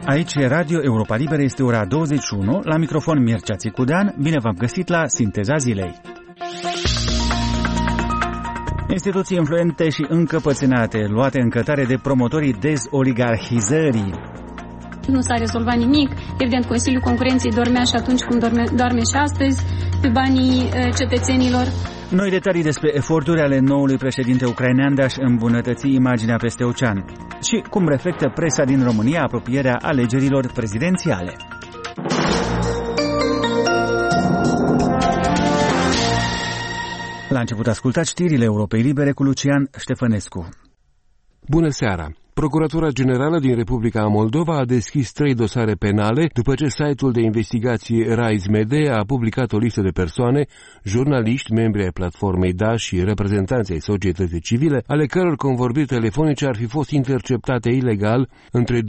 Aici e Radio Europa Liberă, este ora 21, la microfon Mircea Țicudean, bine v-am găsit la Sinteza Zilei. Instituții influente și încăpățânate, luate în cătare de promotorii dezoligarhizării. Nu s-a rezolvat nimic, evident Consiliul Concurenței dormea și atunci cum doarme și astăzi, pe banii cetățenilor. Noi detalii despre eforturi ale noului președinte ucrainean de a-și îmbunătăți imaginea peste ocean și cum reflectă presa din România apropierea alegerilor prezidențiale. La început ascultați știrile Europei Libere cu Lucian Ștefănescu. Bună seara! Procuratura Generală din Republica Moldova a deschis 3 dosare penale după ce site-ul de investigație Rise Media a publicat o listă de persoane, jurnaliști, membri ai platformei DA și reprezentanți ai societății civile, ale căror convorbiri telefonice ar fi fost interceptate ilegal între 2017-2019,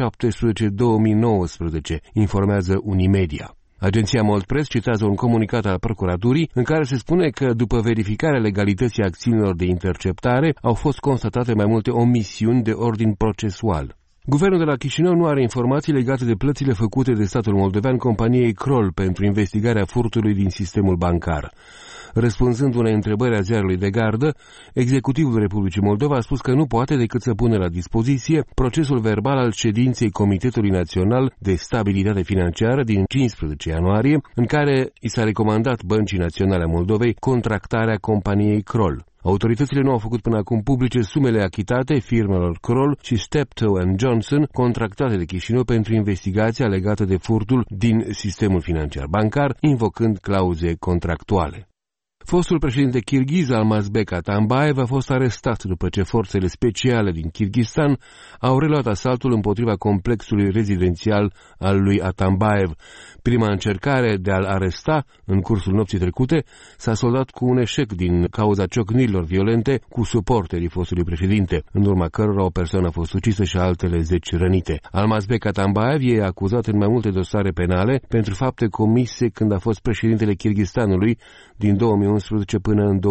informează Unimedia. Agenția Moldpress citează un comunicat al procuraturii în care se spune că după verificarea legalității acțiunilor de interceptare au fost constatate mai multe omisiuni de ordin procesual. Guvernul de la Chișinău nu are informații legate de plățile făcute de statul moldovean companiei Kroll pentru investigarea furtului din sistemul bancar. Răspunzând unei întrebări a ziarului de gardă, executivul Republicii Moldova a spus că nu poate decât să pună la dispoziție procesul verbal al ședinței Comitetului Național de Stabilitate Financiară din 15 ianuarie, în care i s-a recomandat Băncii Naționale a Moldovei contractarea companiei Kroll. Autoritățile nu au făcut până acum publice sumele achitate firmelor Kroll și Steptoe & Johnson, contractate de Chișinău pentru investigația legată de furtul din sistemul financiar bancar, invocând clauze contractuale. Fostul președinte kirghiz Almazbek Atambayev a fost arestat după ce forțele speciale din Kirghistan au reluat asaltul împotriva complexului rezidențial al lui Atambayev. Prima încercare de a-l aresta în cursul nopții trecute s-a soldat cu un eșec din cauza ciocnirilor violente cu suporterii fostului președinte, în urma cărora o persoană a fost ucisă și altele 10 rănite. Almazbek Atambayev e acuzat în mai multe dosare penale pentru fapte comise când a fost președintele Kirghistanului din 2011 până în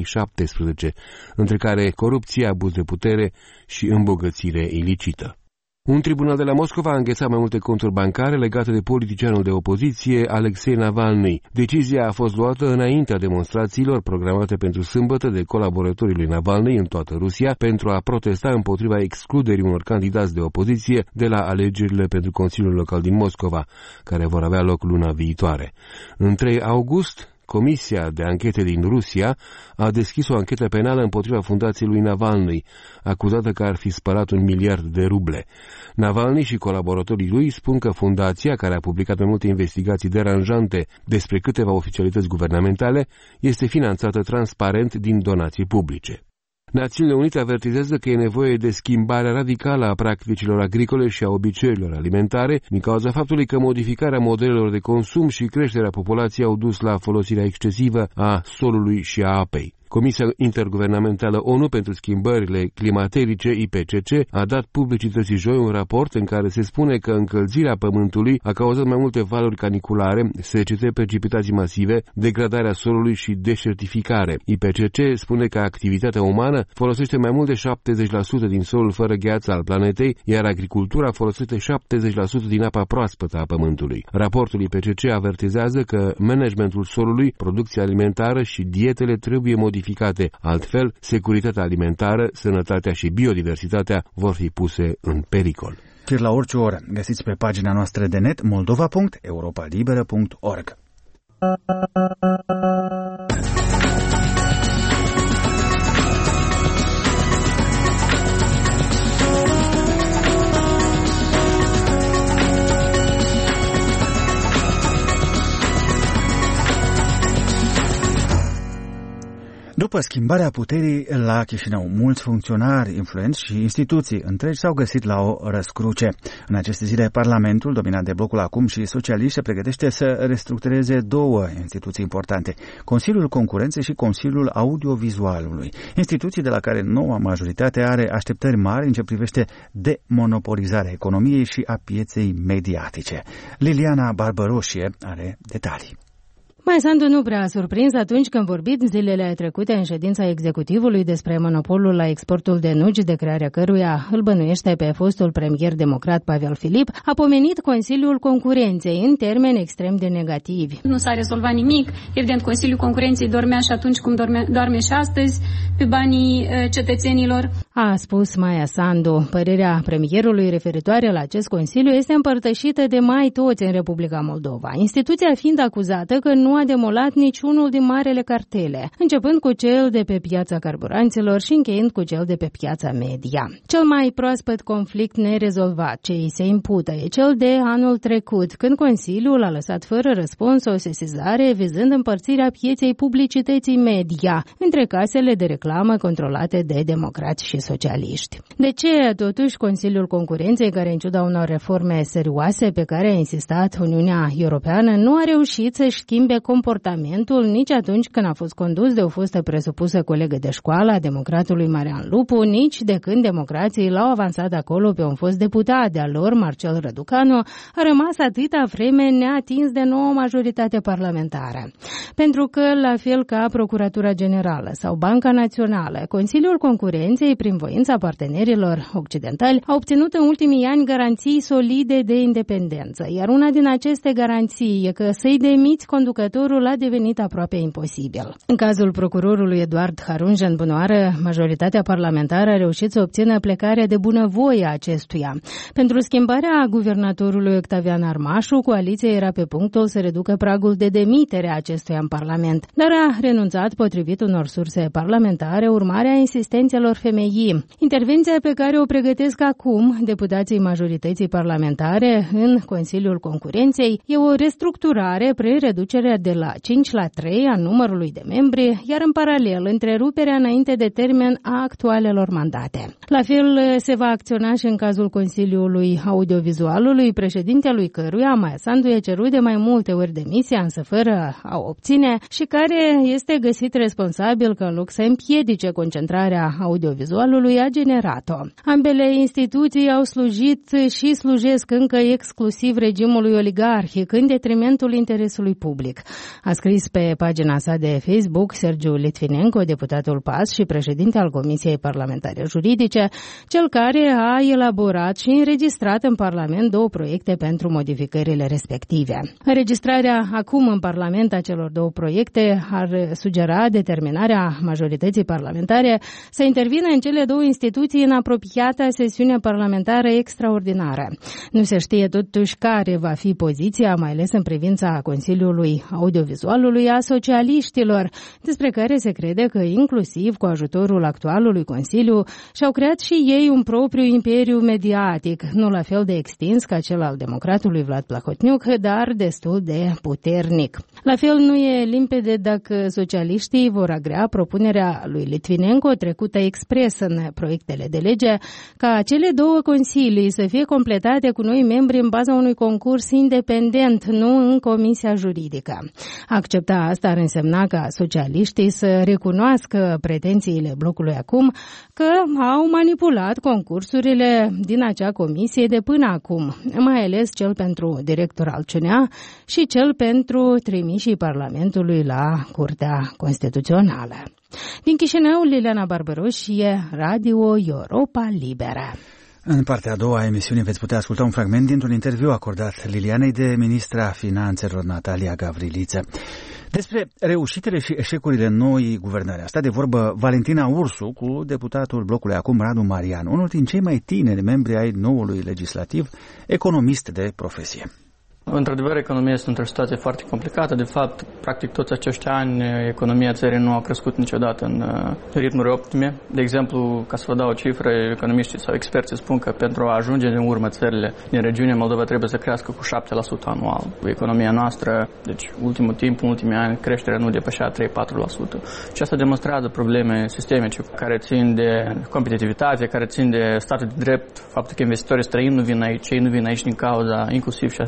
2017, între care corupție, abuz de putere și îmbogățire ilicită. Un tribunal de la Moscova a înghețat mai multe conturi bancare legate de politicianul de opoziție Alexei Navalny. Decizia a fost luată înaintea demonstrațiilor programate pentru sâmbătă de colaboratorii lui Navalny în toată Rusia pentru a protesta împotriva excluderii unor candidați de opoziție de la alegerile pentru Consiliul Local din Moscova, care vor avea loc luna viitoare. În 3 august, Comisia de anchete din Rusia a deschis o anchetă penală împotriva fundației lui Navalny, acuzată că ar fi spălat 1 miliard de ruble. Navalny și colaboratorii lui spun că fundația, care a publicat mai multe investigații deranjante despre câteva oficialități guvernamentale, este finanțată transparent din donații publice. Națiunile Unite avertizează că e nevoie de schimbarea radicală a practicilor agricole și a obiceiurilor alimentare din cauza faptului că modificarea modelelor de consum și creșterea populației au dus la folosirea excesivă a solului și a apei. Comisia Interguvernamentală ONU pentru Schimbările Climaterice, IPCC, a dat publicității joi un raport în care se spune că încălzirea Pământului a cauzat mai multe valuri caniculare, secete, precipitații masive, degradarea solului și deșertificare. IPCC spune că activitatea umană folosește mai mult de 70% din solul fără gheață al planetei, iar agricultura folosește 70% din apa proaspătă a Pământului. Raportul IPCC avertizează că managementul solului, producția alimentară și dietele trebuie modificate. Altfel, securitatea alimentară, sănătatea și biodiversitatea vor fi puse în pericol. Știri la orice oră găsiți pe pagina noastră de net moldova.europalibera.org. După schimbarea puterii la Chișinău, mulți funcționari influenți și instituții întregi s-au găsit la o răscruce. În aceste zile, Parlamentul, dominat de Blocul Acum și socialiști, se pregătește să restructureze 2 instituții importante, Consiliul Concurenței și Consiliul Audiovizualului, instituții de la care noua majoritate are așteptări mari în ce privește demonopolizarea economiei și a pieței mediatice. Liliana Barbăroșie are detalii. Maia Sandu nu prea a surprins atunci când vorbit zilele trecute în ședința executivului despre monopolul la exportul de nuci, de crearea căruia îl bănuiește pe fostul premier democrat Pavel Filip, a pomenit Consiliul Concurenței în termeni extrem de negativi. Nu s-a rezolvat nimic. Evident, Consiliul Concurenței dormea și atunci cum doarme și astăzi pe banii cetățenilor. A spus Maia Sandu. Părerea premierului referitoare la acest Consiliu este împărtășită de mai toți în Republica Moldova, instituția fiind acuzată că nu a demolat niciunul din marele cartele, începând cu cel de pe piața carburanților și încheind cu cel de pe piața media. Cel mai proaspăt conflict nerezolvat ce îi se impută e cel de anul trecut, când Consiliul a lăsat fără răspuns o sesizare vizând împărțirea pieței publicității media între casele de reclamă controlate de democrați și socialiști. De ce, totuși, Consiliul Concurenței, care în ciuda unor reforme serioase pe care a insistat Uniunea Europeană, nu a reușit să-și schimbe comportamentul nici atunci când a fost condus de o fostă presupusă colegă de școală a democratului Marian Lupu, nici de când democrații l-au avansat acolo pe un fost deputat de-al lor, Marcel Răducanu, a rămas atâta vreme neatins de nouă majoritate parlamentară. Pentru că, la fel ca Procuratura Generală sau Banca Națională, Consiliul Concurenței, prin voința partenerilor occidentali, a obținut în ultimii ani garanții solide de independență, iar una din aceste garanții e că să-i demiți conducătorul a devenit aproape imposibil. În cazul procurorului Eduard Harunjan Bunoară, majoritatea parlamentară a reușit să obțină plecarea de bunăvoie a acestuia. Pentru schimbarea guvernatorului Octavian Armașu, coaliția era pe punctul să reducă pragul de demitere a acestuia în Parlament, dar a renunțat potrivit unor surse parlamentare, urmarea insistențelor FMI. Intervenția pe care o pregătesc acum deputații majorității parlamentare în Consiliul Concurenței e o restructurare prin reducerea de la 5 la 3 a numărului de membri, iar în paralel întreruperea înainte de termen a actualelor mandate. La fel se va acționa și în cazul Consiliului Audiovizualului, președintelui căruia Maia Sandu i-a cerut de mai multe ori demisia, însă fără a obține, și care este găsit responsabil că în loc să împiedice concentrarea audiovizualului a generat-o. Ambele instituții au slujit și slujesc încă exclusiv regimului oligarhic în detrimentul interesului public. A scris pe pagina sa de Facebook Sergiu Litvinenko, deputatul PAS și președinte al Comisiei Parlamentare Juridice, cel care a elaborat și înregistrat în Parlament 2 proiecte pentru modificările respective. Înregistrarea acum în Parlament a celor 2 proiecte ar sugera determinarea majorității parlamentare să intervină în cele 2 instituții în apropiata sesiune parlamentară extraordinară. Nu se știe totuși care va fi poziția, mai ales în privința Consiliului Audiovizualului, a socialiștilor, despre care se crede că inclusiv cu ajutorul actualului Consiliu și-au creat și ei un propriu imperiu mediatic, nu la fel de extins ca cel al democratului Vlad Plahotniuc, dar destul de puternic. La fel nu e limpede dacă socialiștii vor agrea propunerea lui Litvinenko, trecută expres în proiectele de lege, ca cele 2 consilii să fie completate cu noi membri în baza unui concurs independent, nu în Comisia Juridică. Accepta asta ar însemna ca socialiștii să recunoască pretențiile blocului acum că au manipulat concursurile din acea comisie de până acum, mai ales cel pentru director al CNA și cel pentru trimișii Parlamentului la Curtea Constituțională. Din Chișinău, Liliana Barbaroșie, Radio Europa Liberă. În partea a doua a emisiunii veți putea asculta un fragment dintr-un interviu acordat Lilianei de ministra Finanțelor Natalia Gavriliță. Despre reușitele și eșecurile noii guvernări a stat de vorbă Valentina Ursu cu deputatul blocului acum Radu Marian, unul din cei mai tineri membri ai noului legislativ, economist de profesie. Într-adevăr, economia este într-o situație foarte complicată. De fapt, practic toți acești ani, economia țării nu a crescut niciodată în ritmuri optime. De exemplu, ca să vă dau o cifră, economiștii sau experții spun că pentru a ajunge în urmă țările din regiunea Moldova trebuie să crească cu 7% anual. Economia noastră, deci ultimul timp, în ultimii ani, creșterea nu depășea 3-4%. Și asta demonstrează probleme sistemice care țin de competitivitate, care țin de statul de drept, faptul că investitorii străini nu vin aici, ei nu vin aici din cauza inclusiv și a sistemului de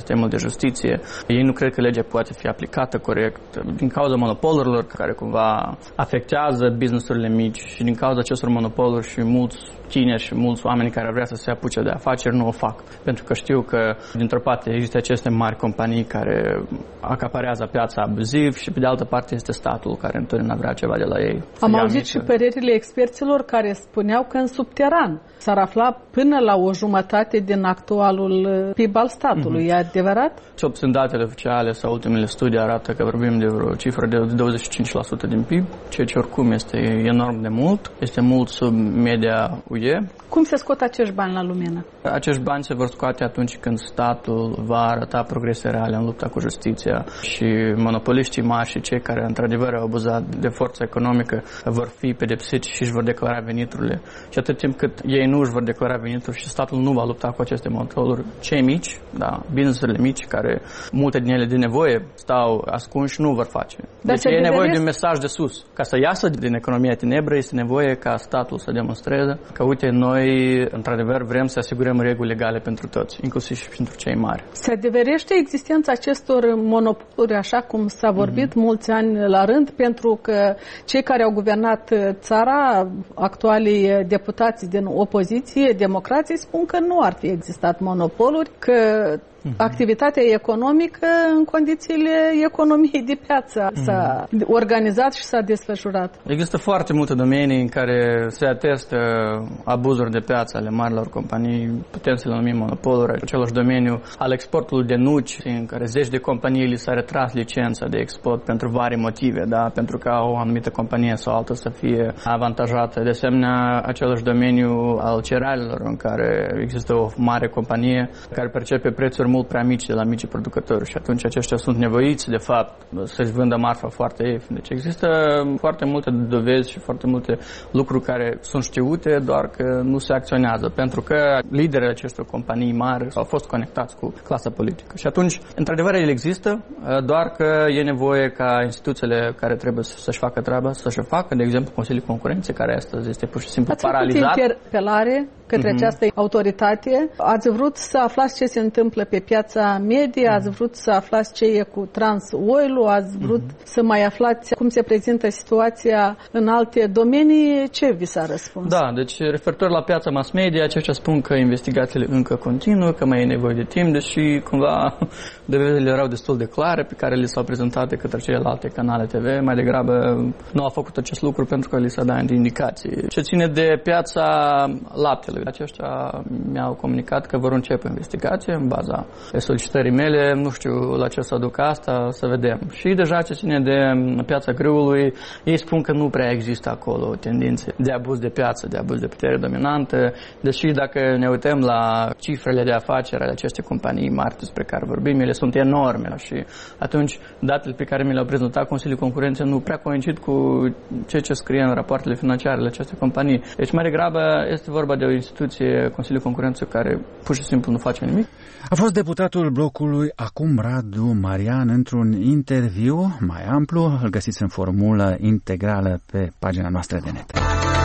justiție. Ei nu cred că legea poate fi aplicată corect din cauza monopolurilor care cumva afectează businessurile mici și din cauza acestor monopoluri și mulți tineri și mulți oameni care vrea să se apuce de afaceri nu o fac. Pentru că știu că dintr-o parte există aceste mari companii care acaparează piața abuziv și pe de altă parte este statul care întotdeauna vrea ceva de la ei. Am auzit și părerile experților care spuneau că în subteran s-ar afla până la o jumătate din actualul PIB al statului. E adevărat? Ce obțin datele oficiale sau ultimele studii arată că vorbim de o cifră de 25% din PIB, ceea ce oricum este enorm de mult. Este mult sub media UE. Cum se scot acești bani la lumină? Acești bani se vor scoate atunci când statul va arăta progrese reale în lupta cu justiția și monopoliștii mari și cei care într-adevăr au abuzat de forța economică vor fi pedepsiți și își vor declara veniturile. Și atât timp cât ei nu își vor declara venituri și statul nu va lupta cu aceste monopoluri, cei mici, businessurile mici, care multe din ele de nevoie stau ascunși, nu vor face. Deci e nevoie de un mesaj de sus. Ca să iasă din economia tenebră, este nevoie ca statul să demonstreze că, uite, noi într-adevăr vrem să asigurăm reguli legale pentru toți, inclusiv și pentru cei mari. Se adeverește existența acestor monopoluri, așa cum s-a vorbit mulți ani la rând, pentru că cei care au guvernat țara, actualii deputați din opoziție, democrații, spun că nu ar fi existat monopoluri, că activitatea economică în condițiile economiei de piață s-a organizat și s-a desfășurat. Există foarte multe domenii în care se atestă abuzuri de piață ale marilor companii, putem să le numim monopoluri, același domeniu al exportului de nuci, în care zeci de companii li s-a retras licența de export pentru vari motive, pentru că au o anumită companie sau altă să fie avantajată. De asemenea, același domeniu al cerealelor, în care există o mare companie care percepe prețuri mult prea mici de la micii producători și atunci aceștia sunt nevoiți, de fapt, să-și vândă marfa foarte ieftin. Deci există foarte multe dovezi și foarte multe lucruri care sunt știute, doar că nu se acționează, pentru că liderii acestor companii mari au fost conectați cu clasa politică. Și atunci, într-adevăr, ele există, doar că e nevoie ca instituțiile care trebuie să-și facă treaba, să-și o facă, de exemplu, Consiliul Concurenței, care astăzi este pur și simplu paralizat. Ați făcut interpelare către această autoritate. Ați vrut să aflați ce se întâmplă pe piața medie, ați vrut să aflați ce e cu Transoil-ul, ați vrut să mai aflați cum se prezintă situația în alte domenii. Ce vi s-a răspuns? Da, deci referitor la piața mass media, aceștia spun că investigațiile încă continuă, că mai e nevoie de timp, deși cumva dovezile erau destul de clare pe care li s-au prezentat de către celelalte canale TV. Mai degrabă nu au făcut acest lucru pentru că li s-a dat indicații. Ce ține de piața laptelui, aceștia mi-au comunicat că vor începe investigație în baza solicitării mele. Nu știu la ce să aduc asta, să vedem. Și deja ce ține de piața grâului, ei spun că nu prea există acolo tendințe de abuz de piață, de abuz de putere dominantă, deși dacă ne uităm la cifrele de afaceri ale acestei companii mari despre care vorbim, ele sunt enorme și atunci datele pe care mi le-au prezentat Consiliul Concurenței nu prea coincid cu ceea ce scrie în rapoartele financiare ale acestei companii. Deci mai degrabă este vorba de o instituție, Consiliul Concurenței, care pur și simplu nu face nimic. A fost deputatul blocului Acum Radu Marian într-un interviu mai amplu. Îl găsiți în formulă integrală pe pagina noastră de net.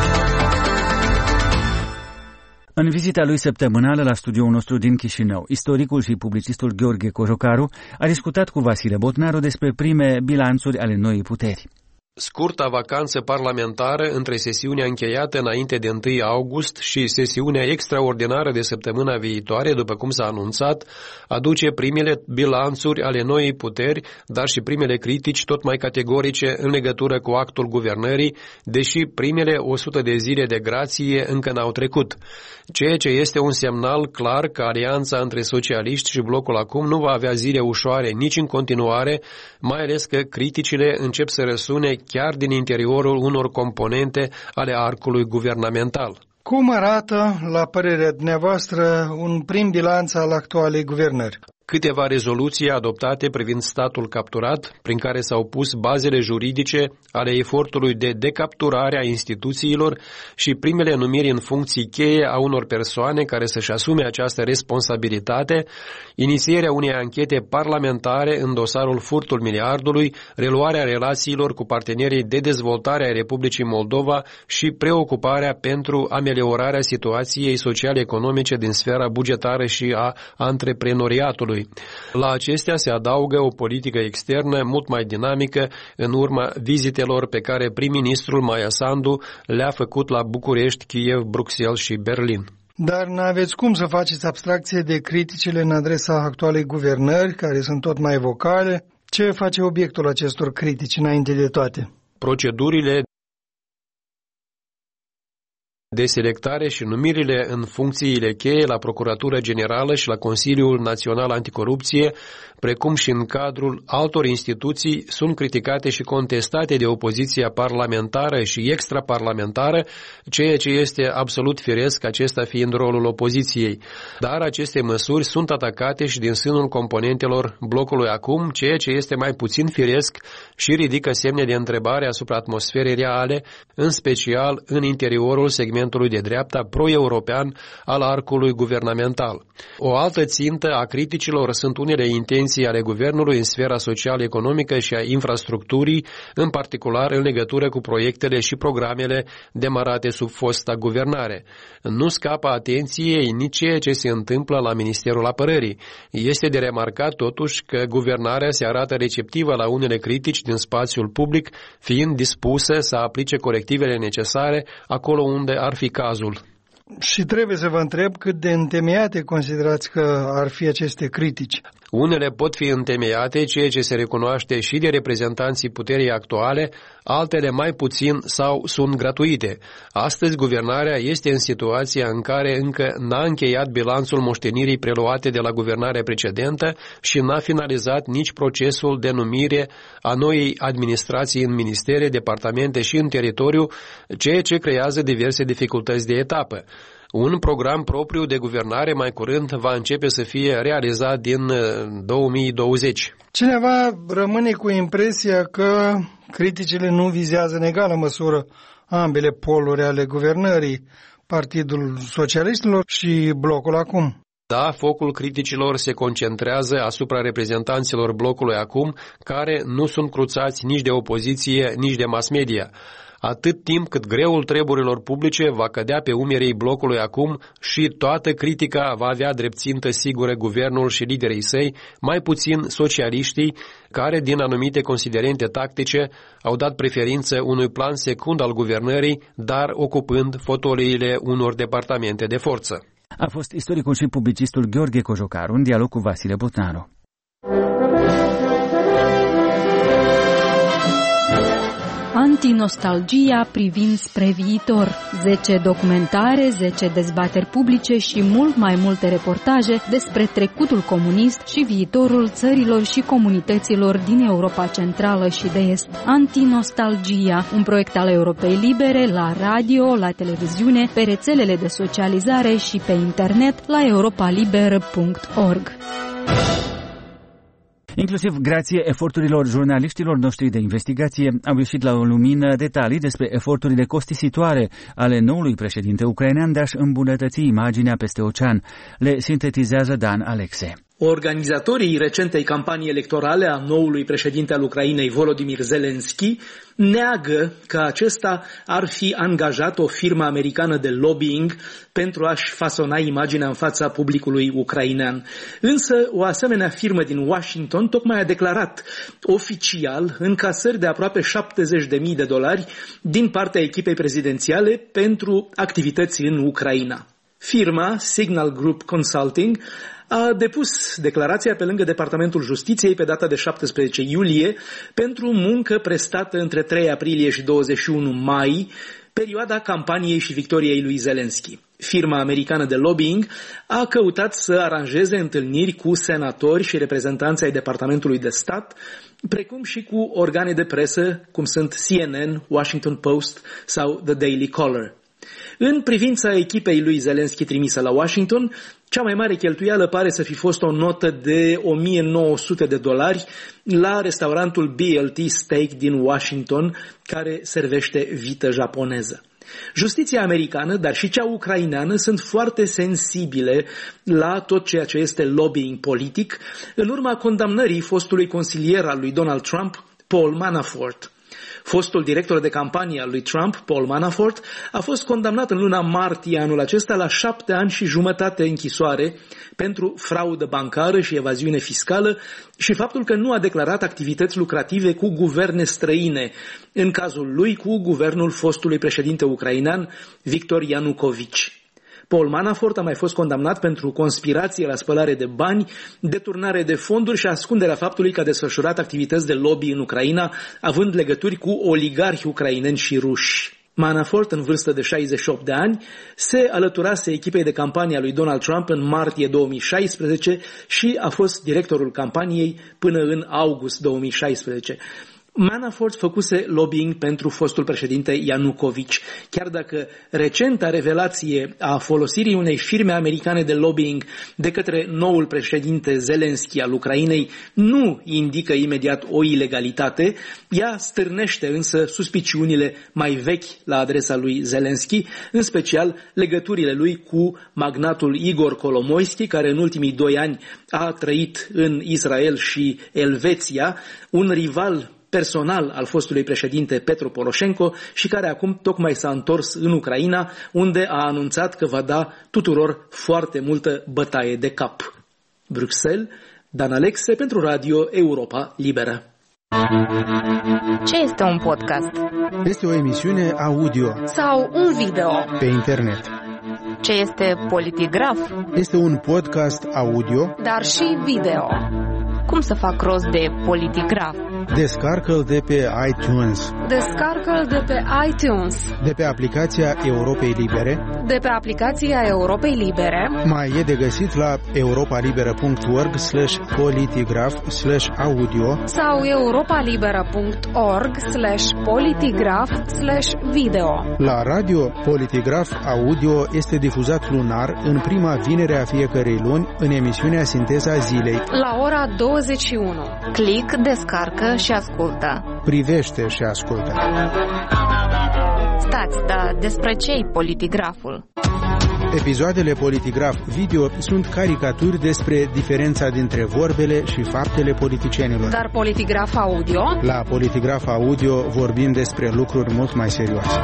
În vizita lui săptămânală la studioul nostru din Chișinău, istoricul și publicistul Gheorghe Cojocaru a discutat cu Vasile Botnaru despre prime bilanțuri ale noii puteri. Scurta vacanță parlamentară între sesiunea încheiată înainte de 1 august și sesiunea extraordinară de săptămâna viitoare, după cum s-a anunțat, aduce primele bilanțuri ale noii puteri, dar și primele critici tot mai categorice în legătură cu actul guvernării, deși primele 100 de zile de grație încă n-au trecut. Ceea ce este un semnal clar că alianța între socialiști și blocul Acum nu va avea zile ușoare nici în continuare, mai ales că criticile încep să răsune chiar din interiorul unor componente ale arcului guvernamental. Cum arată, la părerea dumneavoastră, un prim bilanț al actualei guvernări? Câteva rezoluții adoptate privind statul capturat, prin care s-au pus bazele juridice ale efortului de decapturare a instituțiilor și primele numiri în funcții cheie a unor persoane care să-și asume această responsabilitate, inițierea unei anchete parlamentare în dosarul furtul miliardului, reluarea relațiilor cu partenerii de dezvoltare ai Republicii Moldova și preocuparea pentru ameliorarea situației social-economice din sfera bugetară și a antreprenoriatului. guvernului. La acestea se adaugă o politică externă mult mai dinamică în urma vizitelor pe care prim-ministrul Maia Sandu le-a făcut la București, Kiev, Bruxelles și Berlin. Dar n-aveți cum să faceți abstracție de criticile în adresa actualei guvernări, care sunt tot mai vocale. Ce face obiectul acestor critici înainte de toate? Procedurile de selectare și numirile în funcțiile cheie la Procuratura Generală și la Consiliul Național Anticorupție, precum și în cadrul altor instituții, sunt criticate și contestate de opoziția parlamentară și extraparlamentară, ceea ce este absolut firesc, acesta fiind rolul opoziției. Dar aceste măsuri sunt atacate și din sânul componentelor blocului acum, ceea ce este mai puțin firesc și ridică semne de întrebare asupra atmosferei reale, în special în interiorul segmentului de dreapta pro-european al arcului guvernamental. O altă țintă a criticilor sunt unele intenții ale guvernului în sfera social-economică și a infrastructurii, în particular în legătură cu proiectele și programele demarate sub fosta guvernare. Nu scapă atenției nici ceea ce se întâmplă la Ministerul Apărării. Este de remarcat totuși că guvernarea se arată receptivă la unele critici din spațiul public, fiind dispusă să aplice corectivele necesare acolo unde ar fi cazul. Și trebuie să vă întreb cât de întemeiate considerați că ar fi aceste critici. Unele pot fi întemeiate, ceea ce se recunoaște și de reprezentanții puterii actuale, altele mai puțin sau sunt gratuite. Astăzi, guvernarea este în situația în care încă n-a încheiat bilanțul moștenirii preluate de la guvernarea precedentă și n-a finalizat nici procesul de numire a noii administrații în ministere, departamente și în teritoriu, ceea ce creează diverse dificultăți de etapă. Un program propriu de guvernare mai curând va începe să fie realizat din 2020. Cineva rămâne cu impresia că criticile nu vizează în egală măsură ambele poluri ale guvernării, Partidul Socialiștilor și blocul acum. Da, focul criticilor se concentrează asupra reprezentanților blocului acum, care nu sunt cruțați nici de opoziție, nici de mass media. Atât timp cât greul treburilor publice va cădea pe umerii blocului acum și toată critica va avea drept țintă sigură guvernul și liderii săi, mai puțin socialiștii, care din anumite considerente tactice au dat preferință unui plan secund al guvernării, dar ocupând fotoliile unor departamente de forță. A fost istoricul și publicistul Gheorghe Cojocaru în dialog cu Vasile Botnaru. Antinostalgia privind spre viitor. 10 documentare, 10 dezbateri publice și mult mai multe reportaje despre trecutul comunist și viitorul țărilor și comunităților din Europa Centrală și de Est. Antinostalgia, un proiect al Europei Libere, la radio, la televiziune, pe rețelele de socializare și pe internet la europaliber.org. Inclusiv grație eforturilor jurnaliștilor noștri de investigație, au ieșit la o lumină detalii despre eforturile costisitoare ale noului președinte ucrainean de a-și îmbunătăți imaginea peste ocean. Le sintetizează Dan Alexe. Organizatorii recentei campanii electorale a noului președinte al Ucrainei, Volodymyr Zelensky, neagă că acesta ar fi angajat o firmă americană de lobbying pentru a-și fasona imaginea în fața publicului ucrainean. Însă, o asemenea firmă din Washington tocmai a declarat oficial încasări de aproape $70.000 din partea echipei prezidențiale pentru activități în Ucraina. Firma Signal Group Consulting a depus declarația pe lângă Departamentul Justiției pe data de 17 iulie pentru muncă prestată între 3 aprilie și 21 mai, perioada campaniei și victoriei lui Zelensky. Firma americană de lobbying a căutat să aranjeze întâlniri cu senatori și reprezentanți ai Departamentului de Stat, precum și cu organe de presă, cum sunt CNN, Washington Post sau The Daily Caller. În privința echipei lui Zelensky trimisă la Washington, cea mai mare cheltuială pare să fi fost o notă de $1.900 la restaurantul BLT Steak din Washington, care servește vită japoneză. Justiția americană, dar și cea ucraineană sunt foarte sensibile la tot ceea ce este lobbying politic, în urma condamnării fostului consilier al lui Donald Trump, Paul Manafort. Fostul director de campanie al lui Trump, Paul Manafort, a fost condamnat în luna martie anul acesta la 7 ani și jumătate închisoare pentru fraudă bancară și evaziune fiscală și faptul că nu a declarat activități lucrative cu guverne străine, în cazul lui cu guvernul fostului președinte ucrainean Viktor Yanukovych. Paul Manafort a mai fost condamnat pentru conspirație la spălare de bani, deturnare de fonduri și ascunderea faptului că a desfășurat activități de lobby în Ucraina, având legături cu oligarhi ucraineni și ruși. Manafort, în vârstă de 68 de ani, se alăturase echipei de campanie a lui Donald Trump în martie 2016 și a fost directorul campaniei până în august 2016. Manafort făcuse lobbying pentru fostul președinte Yanukovych, chiar dacă recenta revelație a folosirii unei firme americane de lobbying de către noul președinte Zelensky al Ucrainei nu indică imediat o ilegalitate, ea stârnește însă suspiciunile mai vechi la adresa lui Zelensky, în special legăturile lui cu magnatul Igor Kolomoisky, care în ultimii 2 ani a trăit în Israel și Elveția, un rival personal al fostului președinte Petro Poroșenko și care acum tocmai s-a întors în Ucraina, unde a anunțat că va da tuturor foarte multă bătaie de cap. Bruxelles, Dan Alexe pentru Radio Europa Liberă. Ce este un podcast? Este o emisiune audio sau un video pe internet. Ce este Politigraf? Este un podcast audio, dar și video. Cum să fac rost de Politigraf? Descarcă-l de pe iTunes. Descarcă-l de pe iTunes. De pe aplicația Europei Libere. De pe aplicația Europei Libere. Mai e de găsit la europalibera.org/politigraf/audio sau europalibera.org/politigraf/video. La radio, Politigraf Audio este difuzat lunar în prima vinere a fiecărei luni în emisiunea Sinteza Zilei. La ora 21. Click, descarcă și ascultă. Privește și ascultă. Stați, dar despre ce-i Politigraful? Episoadele Politigraf Video sunt caricaturi despre diferența dintre vorbele și faptele politicienilor. Dar Politigraf Audio? La Politigraf Audio vorbim despre lucruri mult mai serioase.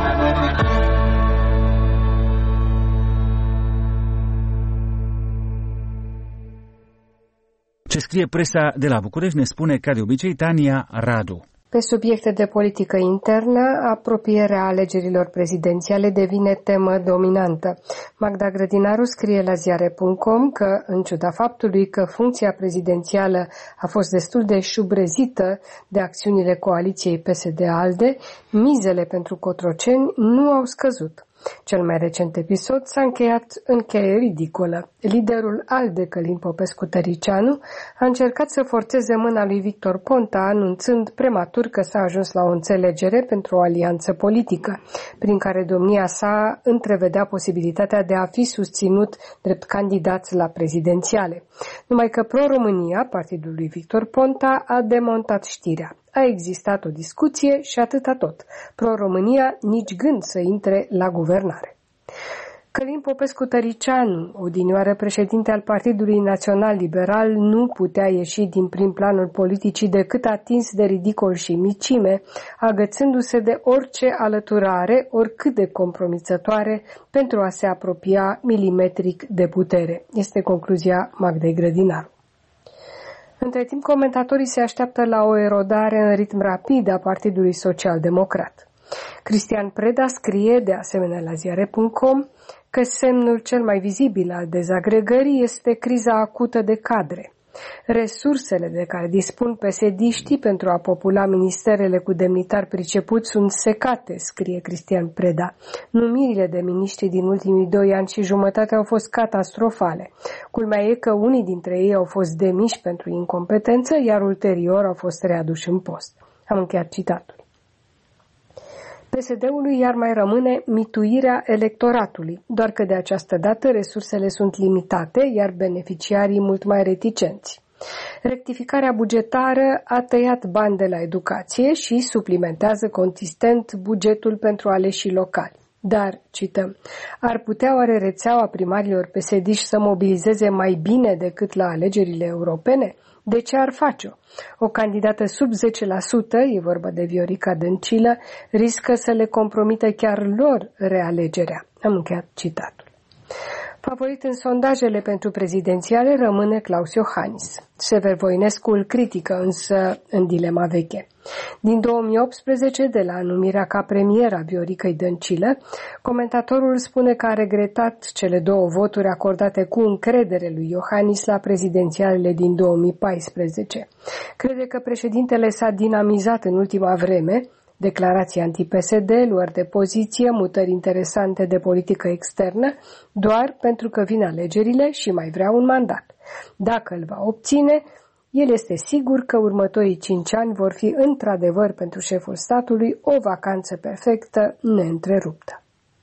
Ce scrie presa de la București ne spune, ca de obicei, Tania Radu. Pe subiecte de politică internă, apropierea alegerilor prezidențiale devine temă dominantă. Magda Grădinaru scrie la ziare.com că, în ciuda faptului că funcția prezidențială a fost destul de șubrezită de acțiunile coaliției PSD-ALDE, mizele pentru Cotroceni nu au scăzut. Cel mai recent episod s-a încheiat în cheie ridicolă. Liderul ALDE, Călin Popescu-Tăricianu, a încercat să forțeze mâna lui Victor Ponta, anunțând prematur că s-a ajuns la o înțelegere pentru o alianță politică, prin care domnia sa întrevedea posibilitatea de a fi susținut drept candidat la prezidențiale. Numai că Pro-România, partidul lui Victor Ponta, a demontat știrea. A existat o discuție și atâta tot. Pro-România nici gând să intre la guvernare. Călin Popescu-Tăricianu, odinioară președinte al Partidului Național Liberal, nu putea ieși din prim planul politicii decât atins de ridicol și micime, agățându-se de orice alăturare, oricât de compromițătoare, pentru a se apropia milimetric de putere. Este concluzia Magdei Grădinaru. Între timp, comentatorii se așteaptă la o erodare în ritm rapid a Partidului Social-Democrat. Cristian Preda scrie, de asemenea la ziare.com, că semnul cel mai vizibil al dezagregării este criza acută de cadre. Resursele de care dispun PSD-știi pentru a popula ministerele cu demnitari pricepuți sunt secate, scrie Cristian Preda. Numirile de miniștri din ultimii 2 ani și jumătate au fost catastrofale. Culmea e că unii dintre ei au fost demiși pentru incompetență, iar ulterior au fost readuși în post. Am încheiat citatul. PSD-ului iar mai rămâne mituirea electoratului, doar că de această dată resursele sunt limitate, iar beneficiarii mult mai reticenți. Rectificarea bugetară a tăiat bani de la educație și suplimentează consistent bugetul pentru aleșii locali. Dar, cităm, ar putea oare rețeaua primarilor PSD-și să mobilizeze mai bine decât la alegerile europene? De ce ar face-o? O candidată sub 10%, e vorba de Viorica Dăncilă, riscă să le compromită chiar lor realegerea. Am încheiat citatul. Favorit în sondajele pentru prezidențiale rămâne Claus Iohannis. Sever Voinescu îl critică însă în dilema veche. Din 2018, de la numirea ca premier a Vioricăi Dăncilă, comentatorul spune că a regretat cele 2 voturi acordate cu încredere lui Iohannis la prezidențialele din 2014. Crede că președintele s-a dinamizat în ultima vreme, declarații anti-PSD, luări de poziție, mutări interesante de politică externă, doar pentru că vin alegerile și mai vrea un mandat. Dacă îl va obține, el este sigur că următorii 5 ani vor fi într-adevăr pentru șeful statului o vacanță perfectă, neîntreruptă.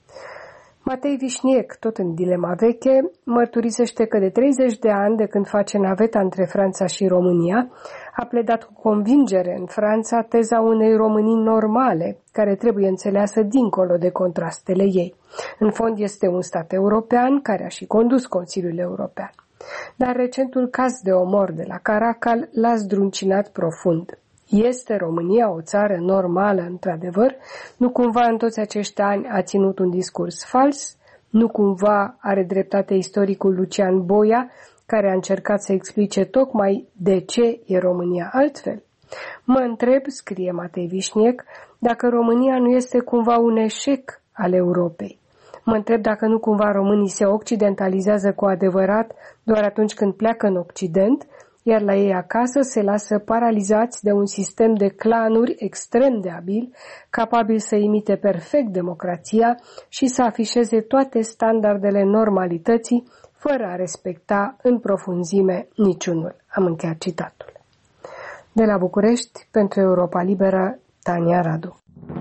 Matei Vișniec, tot în dilema veche, mărturisește că de 30 de ani de când face naveta între Franța și România, a pledat cu convingere în Franța teza unei Românii normale, care trebuie înțeleasă dincolo de contrastele ei. În fond este un stat european care a și condus Consiliul European. Dar recentul caz de omor de la Caracal l-a zdruncinat profund. Este România o țară normală, într-adevăr? Nu cumva în toți acești ani a ținut un discurs fals? Nu cumva are dreptate istoricul Lucian Boia, care a încercat să explice tocmai de ce e România altfel? Mă întreb, scrie Matei Vișniec, dacă România nu este cumva un eșec al Europei. Mă întreb dacă nu cumva românii se occidentalizează cu adevărat doar atunci când pleacă în Occident, iar la ei acasă se lasă paralizați de un sistem de clanuri extrem de abil, capabil să imite perfect democrația și să afișeze toate standardele normalității, fără a respecta în profunzime niciunul. Am încheiat citatul. De la București, pentru Europa Liberă, Tania Radu.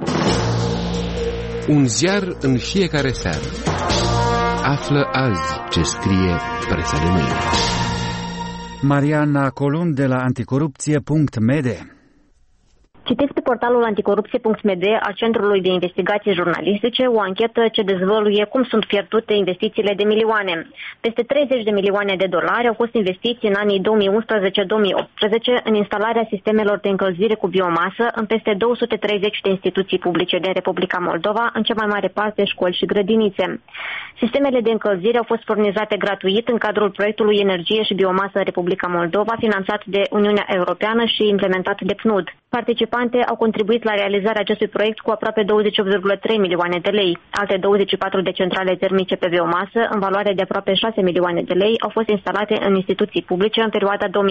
Un ziar în fiecare seară. Află azi ce scrie presa de mâine. Mariana Colund de la anticorupție.md. Citiți pe portalul anticorupție.md al Centrului de Investigații Jurnalistice o anchetă ce dezvăluie cum sunt pierdute investițiile de milioane. Peste 30 de milioane de dolari au fost investiți în anii 2011-2018 în instalarea sistemelor de încălzire cu biomasă în peste 230 de instituții publice din Republica Moldova, în cea mai mare parte școli și grădinițe. Sistemele de încălzire au fost furnizate gratuit în cadrul proiectului Energie și Biomasă în Republica Moldova, finanțat de Uniunea Europeană și implementat de PNUD. Participante au contribuit la realizarea acestui proiect cu aproape 28,3 milioane de lei. Alte 24 de centrale termice pe biomasă, în valoare de aproape 6 milioane de lei, au fost instalate în instituții publice în perioada 2014-2015,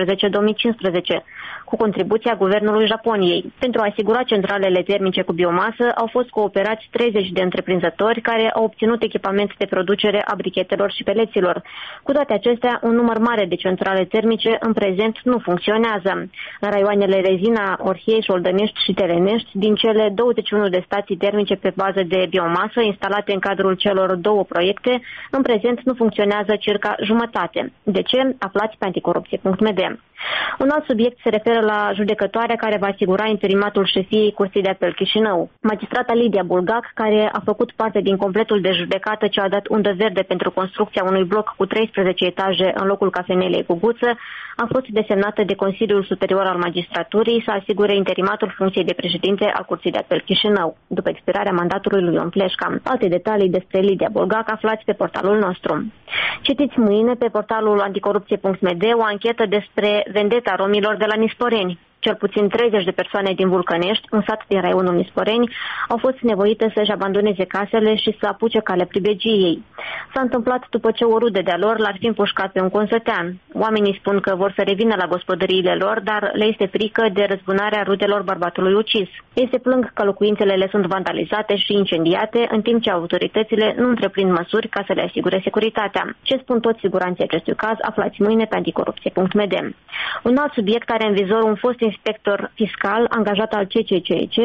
cu contribuția Guvernului Japoniei. Pentru a asigura centralele termice cu biomasă, au fost cooperați 30 de întreprinzători care au obținut echipament de producere a brichetelor și peleților. Cu toate acestea, un număr mare de centrale termice în prezent nu funcționează. În raioanele Rezina, Orhiei, Șoldănești și Telenești, din cele 21 de stații termice pe bază de biomasă instalate în cadrul celor 2 proiecte, în prezent nu funcționează circa jumătate. De ce? Aflați pe anticorupție.md. Un alt subiect se referă la judecătoarea care va asigura interimatul șefiei Curții de Apel Chișinău. Magistrata Lidia Bulgac, care a făcut parte din completul de judecată ce a dat undă verde pentru construcția unui bloc cu 13 etaje în locul cafenelei Guguță, a fost desemnată de Consiliul Superior al Magistraturii să asigure interimatul funcției de președinte al Curții de Apel Chișinău, după expirarea mandatului lui Ion Pleșca. Alte detalii despre Lidia Bulgac aflați pe portalul nostru. Citiți mâine pe portalul anticorupție.md o anchetă despre vendeta romilor de la Nisporeni. Cel puțin 30 de persoane din Vulcănești, un sat din raionul Nisporeni, au fost nevoite să-și abandoneze casele și să apuce calea pribegiei. S-a întâmplat după ce o rudă de-a lor l-ar fi împușcat pe un consătean. Oamenii spun că vor să revină la gospodăriile lor, dar le este frică de răzbunarea rudelor bărbatului ucis. Ei se plâng că locuințele le sunt vandalizate și incendiate, în timp ce autoritățile nu întreprind măsuri ca să le asigure securitatea. Ce spun toți siguranții acestui caz, aflați mâine pe anticorupție.md. Un alt subiect are în vizor un fost inspector fiscal angajat al CCCC,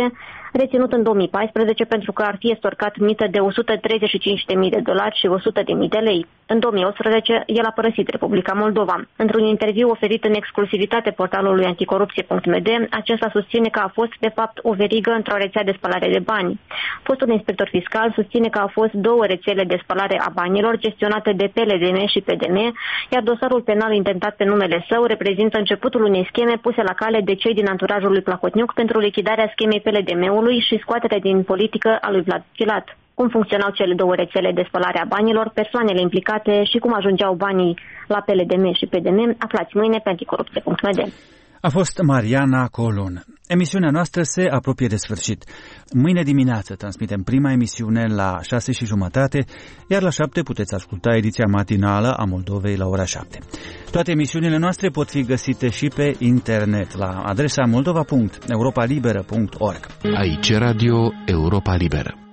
reținut în 2014 pentru că ar fi estorcat mită de $135.000 și 100.000 de lei. În 2018, el a părăsit Republica Moldova. Într-un interviu oferit în exclusivitate portalului anticorupție.md, acesta susține că a fost, de fapt, o verigă într-o rețea de spălare de bani. Fostul inspector fiscal susține că au fost două rețele de spălare a banilor gestionate de PLDM și PDM, iar dosarul penal intentat pe numele său reprezintă începutul unei scheme puse la cale de cei din anturajul lui Plahotniuc pentru lichidarea schemei PLDM-ului și scoaterea din politică a lui Vlad Filat. Cum funcționau cele două rețele de spălare a banilor, persoanele implicate și cum ajungeau banii la PLDM și PDM, aflați mâine pe anticorupție.md. A fost Mariana Colun. Emisiunea noastră se apropie de sfârșit. Mâine dimineață transmitem prima emisiune la 6:30, iar la 7 puteți asculta ediția matinală a Moldovei la ora 7. Toate emisiunile noastre pot fi găsite și pe internet la adresa moldova.europalibera.org. Aici Radio Europa Liberă.